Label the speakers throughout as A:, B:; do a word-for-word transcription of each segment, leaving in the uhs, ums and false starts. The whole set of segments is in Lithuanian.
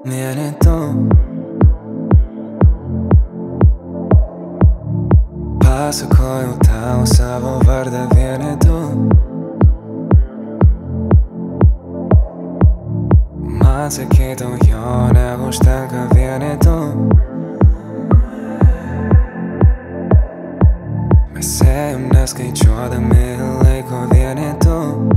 A: Vieni tu, pasakojau tau savo vardą, vieni tu. Man sakytum, jo neužtenka, vieni tu. Mes ėjom neskaičiuodami laiko, vieni tu.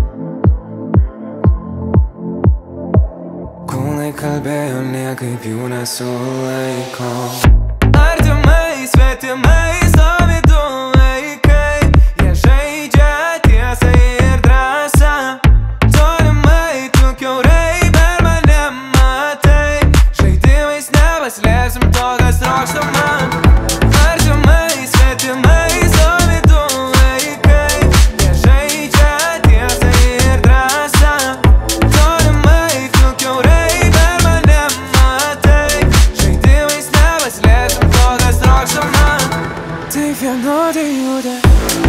A: Kūnai kalbėjo, niekaip jų nesulaiko. Artimai, svetimai stovi du vaikai. Jie žaidžia tiesą ir drąsą. Tolimai, tu kiaurai per mane matai. Žaidimais nepaslėpsim to, kas trokšta man. Artimai, svetimai stovi du vaikai. Jie žaidžia tiesą ir drąsą. Tolimai, tu kiaurai per mane matai. Žaidimais nepaslėpsim to, kas trokšta man. Tai vienodai juda.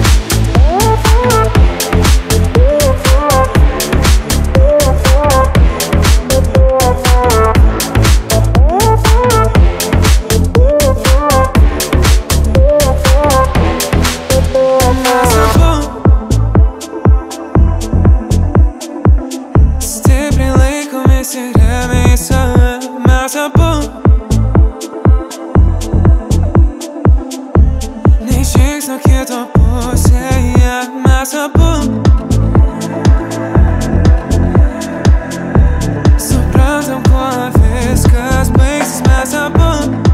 A: Stipriai laikomės ir remia į save. Mes abu nei žingsnio kito pusėje. Mes abu suprantam, kuo viskas baigsis. Mes abu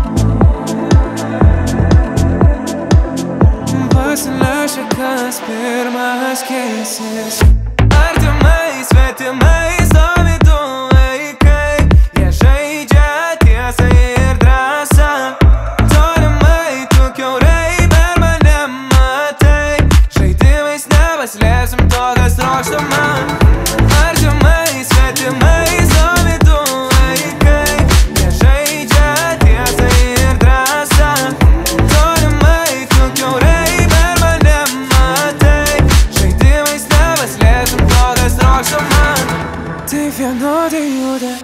A: pasinešę, kas pirmas keisis. Artimai, svetimai stovi du vaikai. Jie žaidžia tiesą ir drąsą. Tolimai, tu kiaurai per mane matai. Žaidimais nepaslėpsim to, kas trokšta man. Artimai, svetimai stovi du vaikai. Jie žaidžia tiesą ir drąsą. Tolimai, tu kiaurai per mane matai. Žaidimais nepaslėpsim to, kas trokšta man. Tai vienodai juda.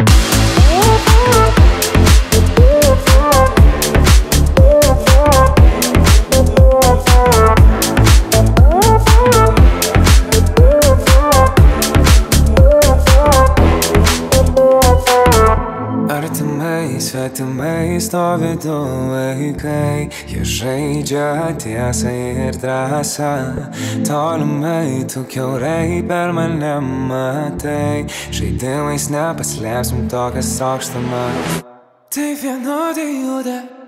A: Artimai, svetimai stovi du vaikai. Jie žaidžia tiesą ir drąsą. Tolimai, tu kiaurai per mane matai. Žaidimais nepaslėpsim to, kas trokšta man. Tai vienodai juda.